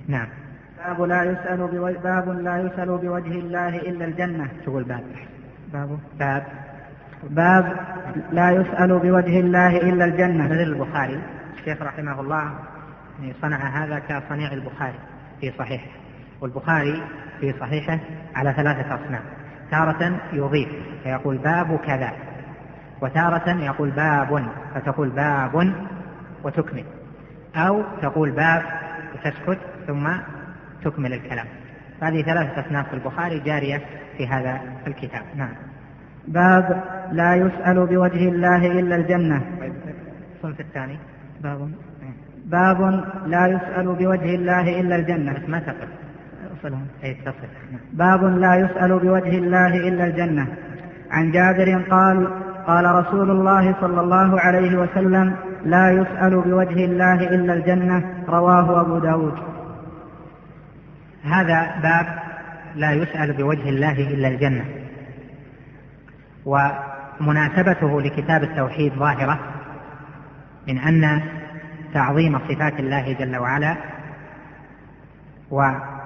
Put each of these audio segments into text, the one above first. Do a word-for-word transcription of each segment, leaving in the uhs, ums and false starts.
نعم. باب لا يسأل بوجه باب لا يسأل بوجه الله إلا الجنة. تقول باب باب باب باب لا يسأل بوجه الله إلا الجنة. مثل البخاري الشيخ رحمه الله صنع هذا كصنيع البخاري في صحيحه، والبخاري في صحيحه على ثلاثة أصناف، تارة يضيف فيقول باب كذا، وتارة يقول باب فتقول باب وتكمل، أو تقول باب وتسكت ثم تكمل الكلام. هذه ثلاثة أصناف في البخاري جارية في هذا الكتاب. نعم. باب لا يسأل بوجه الله إلا الجنة. الصنف الثاني باب باب لا يسأل بوجه الله إلا الجنة. ما تقل أصلهم أي تصل. باب لا يسأل بوجه الله إلا الجنة. عن جابر قال قال رسول الله صلى الله عليه وسلم لا يسأل بوجه الله إلا الجنة. رواه أبو داود. هذا باب لا يسأل بوجه الله إلا الجنة، ومناسبته لكتاب التوحيد ظاهرة من أن تعظيم صفات الله جل وعلا، وسواء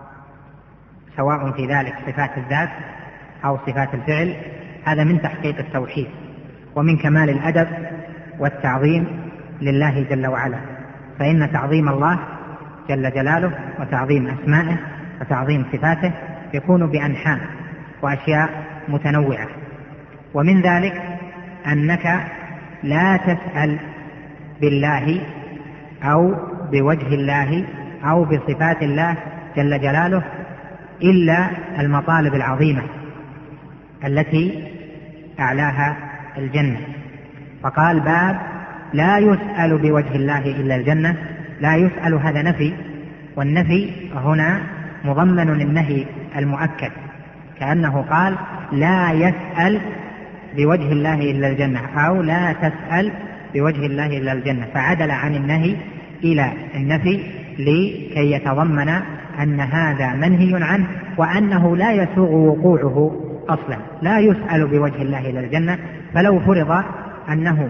في ذلك صفات الذات أو صفات الفعل، هذا من تحقيق التوحيد ومن كمال الأدب والتعظيم لله جل وعلا. فإن تعظيم الله جل جلاله وتعظيم أسمائه وتعظيم صفاته يكون بأنحاء وأشياء متنوعة، ومن ذلك أنك لا تسأل بالله أو بوجه الله أو بصفات الله جل جلاله إلا المطالب العظيمة التي أعلاها الجنة. فقال باب لا يسأل بوجه الله إلا الجنة. لا يسأل هذا نفي، والنفي هنا مضمن للنهي المؤكد، كأنه قال لا يسأل بوجه الله إلا الجنة أو لا تسأل بوجه الله إلا الجنة، فعدل عن النهي إلى النفي لكي يتضمن أن هذا منهي عنه وأنه لا يسوغ وقوعه أصلا. لا يسأل بوجه الله إلا الجنة، فلو فرض أنه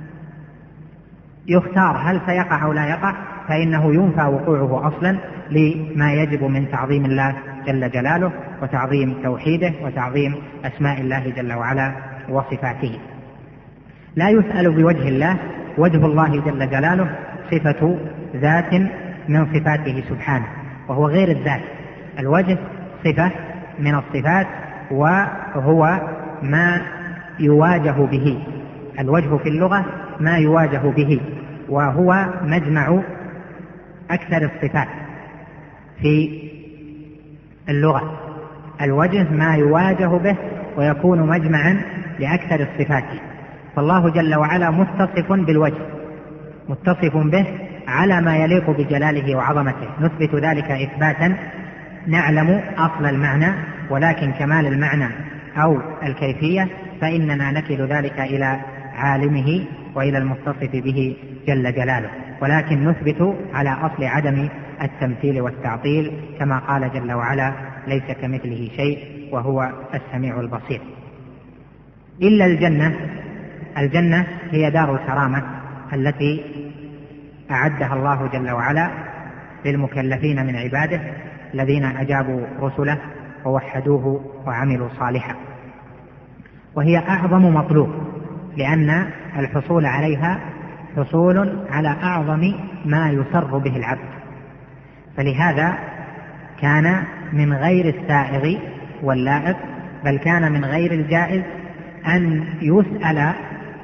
يختار هل سيقع أو لا يقع فإنه ينفى وقوعه أصلا لما يجب من تعظيم الله جل جلاله وتعظيم توحيده وتعظيم أسماء الله جل وعلا وصفاته. لا يسأل بوجه الله، وجه الله جل جلاله صفة ذات من صفاته سبحانه، وهو غير الذات. الوجه صفة من الصفات، وهو ما يواجه به. الوجه في اللغة ما يواجه به، وهو مجمع أكثر الصفات في اللغة. الوجه ما يواجه به ويكون مجمعا لأكثر الصفات. فالله جل وعلا متصف بالوجه، متصف به على ما يليق بجلاله وعظمته. نثبت ذلك إثباتا نعلم أصل المعنى، ولكن كمال المعنى أو الكيفية فإننا نكل ذلك إلى عالمه وإلى المتصف به جل جلاله، ولكن نثبت على أصل عدم التمثيل والتعطيل، كما قال جل وعلا ليس كمثله شيء وهو السميع البصير. إلا الجنة. الجنة هي دار الكرامة التي أعدها الله جل وعلا للمكلفين من عباده الذين أجابوا رسله ووحدوه وعملوا صالحا، وهي أعظم مطلوب، لأن الحصول عليها حصول على أعظم ما يسر به العبد. فلهذا كان من غير السائغ واللائق، بل كان من غير الجائز أن يسأل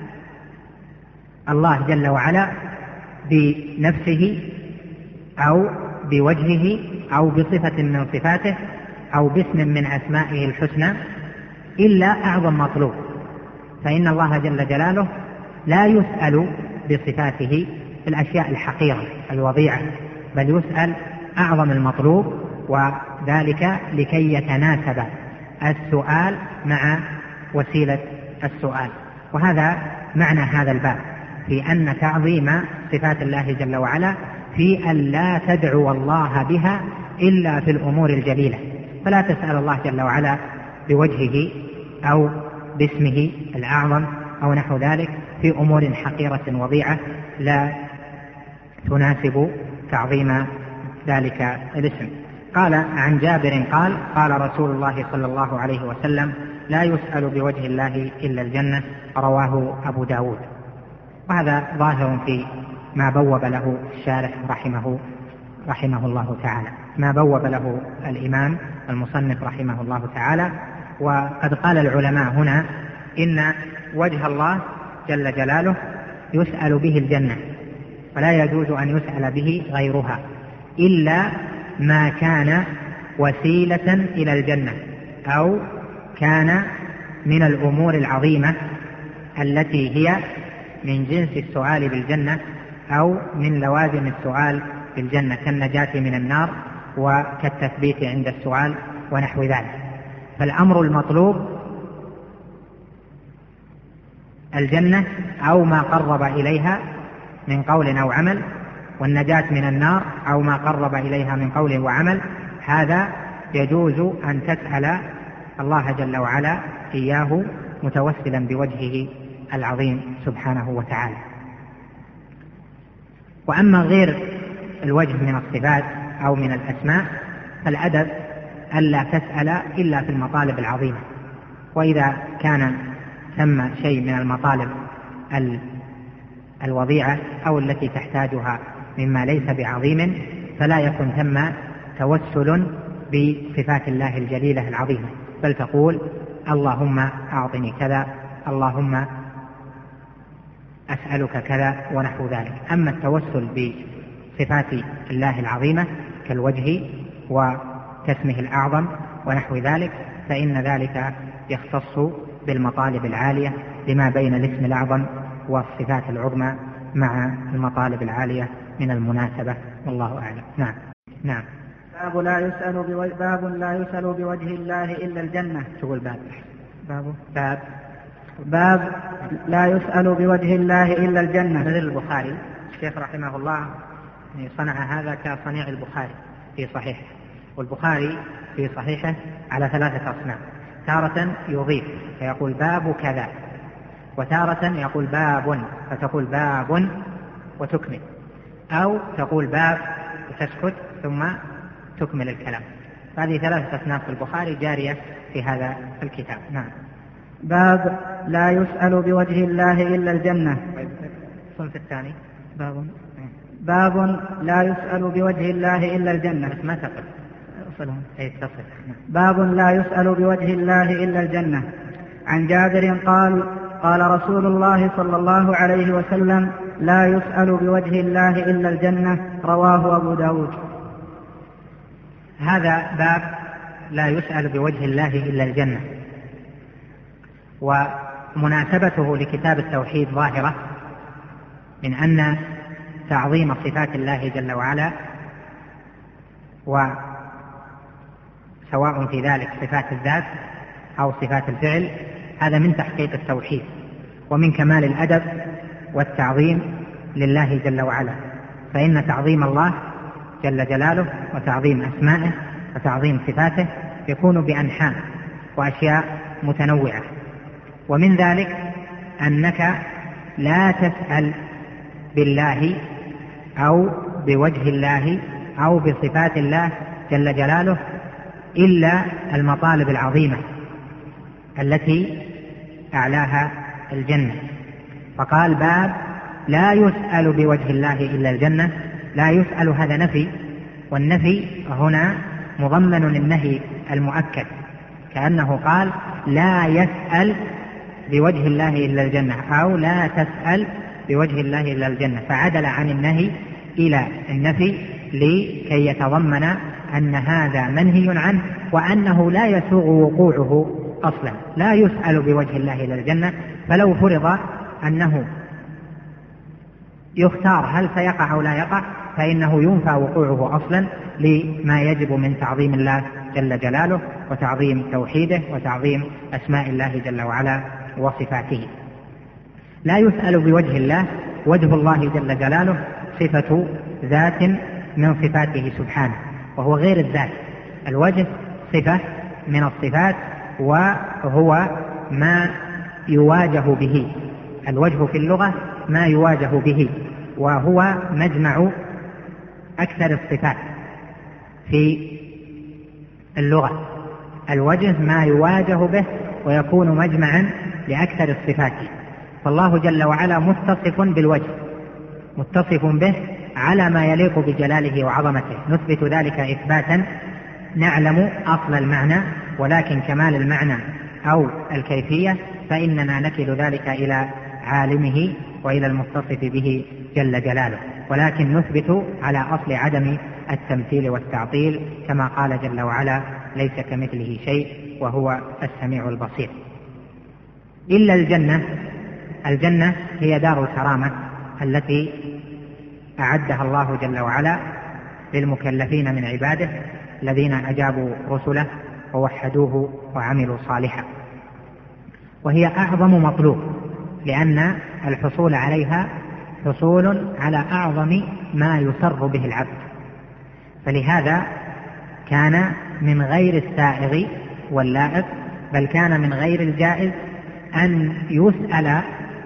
الله جل وعلا بنفسه أو بوجهه أو بصفة من صفاته أو باسم من أسمائه الحسنى إلا أعظم مطلوب. فإن الله جل جلاله لا يسأل بصفاته في الأشياء الحقيرة الوضيعة، بل يسأل أعظم المطلوب، وذلك لكي يتناسب السؤال مع وسيلة السؤال. وهذا معنى هذا الباب، في أن تعظيم صفات الله جل وعلا في أن لا تدعو الله بها إلا في الأمور الجليلة. فلا تسأل الله جل وعلا بوجهه أو باسمه الأعظم أو نحو ذلك في أمور حقيرة وضيعة لا تناسب تعظيم ذلك الاسم. قال عن جابر قال قال رسول الله صلى الله عليه وسلم لا يسأل بوجه الله إلا الجنة، رواه أبو داود. وهذا ظاهر في ما بوب له الشارح رحمه, رحمه الله تعالى، ما بوب له الإمام المصنف رحمه الله تعالى. وقد قال العلماء هنا إن وجه الله جل جلاله يسأل به الجنة، فلا يجوز أن يسأل به غيرها إلا ما كان وسيلة إلى الجنة أو كان من الأمور العظيمة التي هي من جنس السؤال بالجنة أو من لوازم السؤال بالجنة كالنجاة من النار وكالتثبيت عند السؤال ونحو ذلك. فالأمر المطلوب الجنة أو ما قرب إليها من قول أو عمل، والنجاة من النار أو ما قرب إليها من قول وعمل. هذا يجوز أن تسأل الله جل وعلا إياه متوسلا بوجهه العظيم سبحانه وتعالى. وأما غير الوجه من الصفات أو من الأسماء فالأدب ألا تسأل إلا في المطالب العظيمة، وإذا كان ثم شيء من المطالب الوضيعة أو التي تحتاجها مما ليس بعظيم فلا يكن ثم توسل بصفات الله الجليلة العظيمة، بل تقول اللهم أعطني كذا، اللهم أسألك كذا ونحو ذلك. أما التوسل بصفات الله العظيمة كالوجه وكاسمه الأعظم ونحو ذلك فإن ذلك يختص بالمطالب العالية لما بين الاسم الأعظم والصفات العظمى مع المطالب العالية من المناسبة، والله أعلم. نعم نعم. باب لا يسأل بوجه باب لا يسأل بوجه الله إلا الجنة. تقول باب باب باب باب لا يسأل بوجه الله إلا الجنة. مثل البخاري الشيخ رحمه الله صنع هذا كصنيع البخاري في صحيحه، والبخاري في صحيحه على ثلاثة أصناف، تارة يضيف فيقول باب كذا، وتارة يقول باب فتقول باب وتكمل، أو تقول باب وتسكت ثم تكمل الكلام. هذه ثلاثة أصناف في البخاري جارية في هذا الكتاب. نعم. باب لا يسأل بوجه الله إلا الجنة. الصنف الثاني باب باب لا يسأل بوجه الله إلا الجنة. ما تقل أصلهم أي تصل. باب لا يسأل بوجه الله إلا الجنة. عن جابر قال قال رسول الله صلى الله عليه وسلم لا يسأل بوجه الله إلا الجنة، رواه أبو داود. هذا باب لا يسأل بوجه الله إلا الجنة، ومناسبته لكتاب التوحيد ظاهرة من أن تعظيم صفات الله جل وعلا، وسواء في ذلك صفات الذات أو صفات الفعل، هذا من تحقيق التوحيد ومن كمال الأدب والتعظيم لله جل وعلا. فإن تعظيم الله جل جلاله وتعظيم أسمائه وتعظيم صفاته يكون بأنحاء وأشياء متنوعة، ومن ذلك أنك لا تسأل بالله أو بوجه الله أو بصفات الله جل جلاله إلا المطالب العظيمة التي أعلاها الجنة. فقال باب لا يسأل بوجه الله إلا الجنة. لا يسأل هذا نفي، والنفي هنا مضمن للنهي المؤكد، كأنه قال لا يسأل بوجه الله إلا الجنة أو لا تسأل بوجه الله إلا الجنة، فعدل عن النهي إلى النفي لكي يتضمن أن هذا منهي عنه وأنه لا يسوغ وقوعه أصلا. لا يسأل بوجه الله إلا الجنة، فلو فرض أنه يختار هل سيقع أو لا يقع فإنه ينفى وقوعه أصلا لما يجب من تعظيم الله جل جلاله وتعظيم توحيده وتعظيم أسماء الله جل وعلا وصفاته. لا يسأل بوجه الله، وجه الله جل جلاله صفة ذات من صفاته سبحانه، وهو غير الذات. الوجه صفة من الصفات وهو ما يواجه به. الوجه في اللغة ما يواجه به، وهو مجمع أكثر الصفات في اللغة. الوجه ما يواجه به ويكون مجمعا لأكثر الصفات، فالله جل وعلا متصف بالوجه، متصف به على ما يليق بجلاله وعظمته، نثبت ذلك إثباتا نعلم أصل المعنى، ولكن كمال المعنى أو الكيفية فإننا نكل ذلك إلى عالمه وإلى المتصف به جل جلاله، ولكن نثبت على أصل عدم التمثيل والتعطيل كما قال جل وعلا: ليس كمثله شيء وهو السميع البصير. إلا الجنة. الجنة هي دار الكرامة التي أعدها الله جل وعلا للمكلفين من عباده الذين أجابوا رسله ووحدوه وعملوا صالحا، وهي أعظم مطلوب، لأن الحصول عليها حصول على أعظم ما يسر به العبد، فلهذا كان من غير السائغ واللائق، بل كان من غير الجائز أن يسأل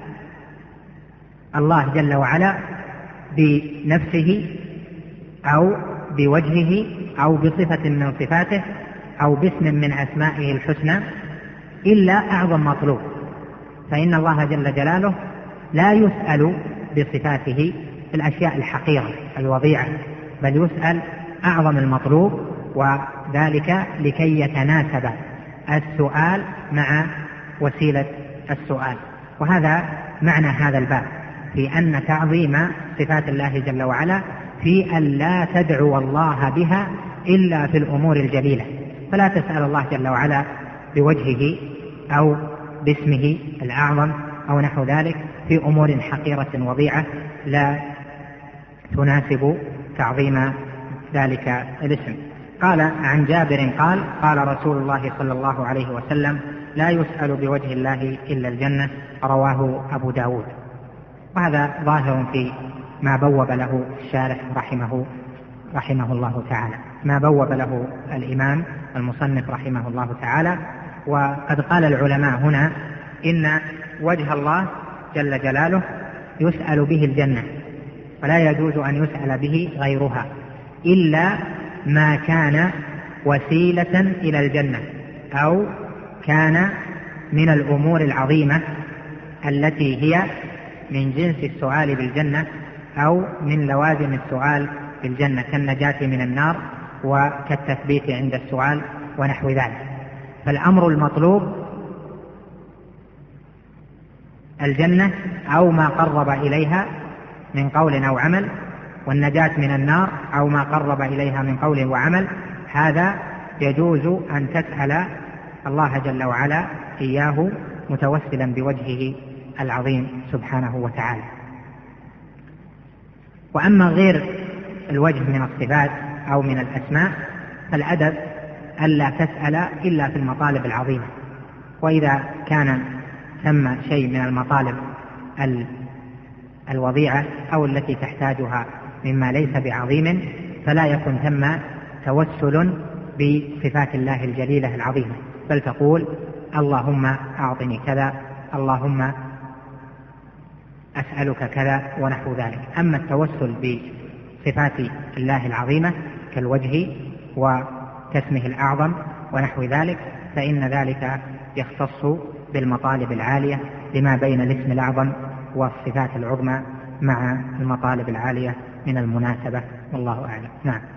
الله جل وعلا بنفسه أو بوجهه أو بصفة من صفاته أو باسم من أسمائه الحسنى إلا أعظم مطلوب، فإن الله جل جلاله لا يسأل بصفاته في الأشياء الحقيرة الوضيعة، بل يسأل أعظم المطلوب، وذلك لكي يتناسب السؤال مع وسيلة السؤال. وهذا معنى هذا الباب في أن تعظيم صفات الله جل وعلا في أن لا تدعو الله بها إلا في الأمور الجليلة، فلا تسأل الله جل وعلا بوجهه أو باسمه الأعظم أو نحو ذلك في أمور حقيرة وضيعة لا تناسب تعظيم ذلك الاسم. قال عن جابر قال: قال رسول الله صلى الله عليه وسلم: لا يسأل بوجه الله إلا الجنة، رواه أبو داود. وهذا ظاهر في ما بوب له الشارح رحمه, رحمه الله تعالى، ما بوب له الإمام المصنف رحمه الله تعالى. وقد قال العلماء هنا إن وجه الله جل جلاله يسأل به الجنة، فلا يجوز أن يسأل به غيرها إلا ما كان وسيلة إلى الجنة أو كان من الأمور العظيمة التي هي من جنس السؤال بالجنة أو من لوازم السؤال بالجنة كالنجاة من النار وكالتثبيت عند السؤال ونحو ذلك. فالأمر المطلوب الجنة أو ما قرب إليها من قول أو عمل، والنجاة من النار أو ما قرب إليها من قول وعمل. هذا يجوز أن تسأل الله جل وعلا إياه متوسلا بوجهه العظيم سبحانه وتعالى. وأما غير الوجه من الصفات أو من الأسماء فالأدب ألا تسأل إلا في المطالب العظيمة، وإذا كان ثم شيء من المطالب الوضيعة أو التي تحتاجها مما ليس بعظيم فلا يكن ثم توسل بصفات الله الجليلة العظيمة، بل تقول: اللهم أعطني كذا، اللهم أسألك كذا ونحو ذلك. أما التوسل بصفات الله العظيمة كالوجه وكاسمه الأعظم ونحو ذلك فإن ذلك يختص بالمطالب العالية لما بين الاسم الأعظم والصفات العظمى مع المطالب العالية من المناسبة، والله أعلم. نعم.